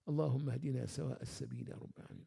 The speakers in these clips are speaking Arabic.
اللهم اهدنا سواء السبيل يا رب العالمين.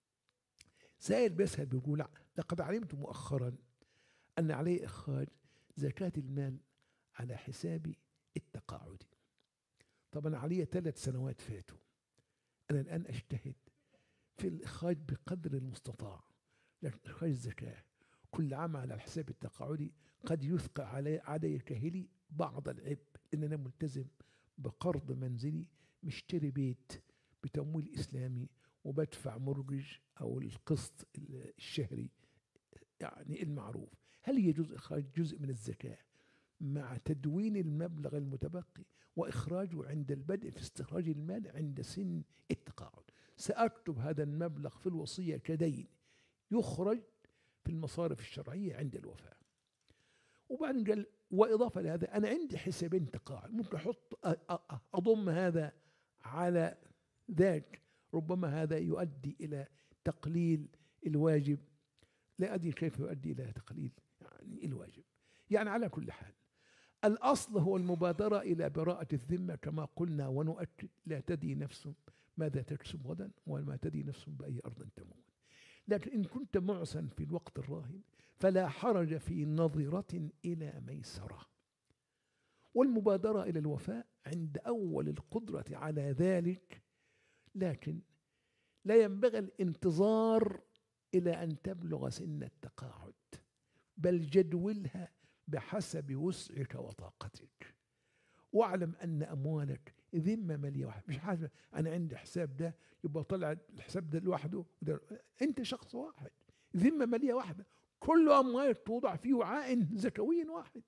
سائل بيسأل بيقول: لقد علمت مؤخرا أن علي إخراج زكاة المال على حسابي التقاعدي. طبعا علي 3 سنوات فاتوا، أنا الآن أجتهد في الإخراج بقدر المستطاع، لكن إخراج الزكاة كل عام على الحساب التقاعدي قد يثقل علي كاهلي بعض العبء، إن أنا ملتزم بقرض منزلي، مشتري بيت بتمويل إسلامي، وبدفع مرجج أو القسط الشهري يعني المعروف. هل يجوز إخراج جزء من الزكاة مع تدوين المبلغ المتبقي وإخراجه عند البدء في استخراج المال عند سن التقاعد؟ سأكتب هذا المبلغ في الوصية كدين يخرج في المصارف الشرعية عند الوفاة. وبعدين قال: وإضافة لهذا أنا عندي حسابين تقاعد، ممكن أضم هذا على ذاك، ربما هذا يؤدي إلى تقليل الواجب. لا أدري كيف يؤدي إلى تقليل يعني الواجب. يعني على كل حال الأصل هو المبادرة إلى براءة الذمة كما قلنا، ونؤكد: لا تدري نفس ماذا تكسب غدا، وما تدري نفس بأي أرض تموت. لكن إن كنت معسا في الوقت الراهن فلا حرج في نظرة إلى ميسرة، والمبادرة إلى الوفاء عند أول القدرة على ذلك، لكن لا ينبغي الانتظار إلى أن تبلغ سن التقاعد، بل جدولها بحسب وسعك وطاقتك. واعلم أن أموالك ذمة مالية واحدة، مش حاجة أنا عندي حساب ده يبقى طلع الحساب ده لوحده، أنت شخص واحد، ذمة مالية واحدة، كل أموالك توضع في وعاء زكوي واحد.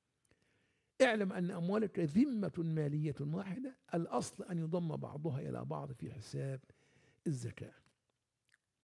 اعلم أن أموالك ذمة مالية واحدة، الأصل أن يضم بعضها إلى بعض في حساب الزكاة.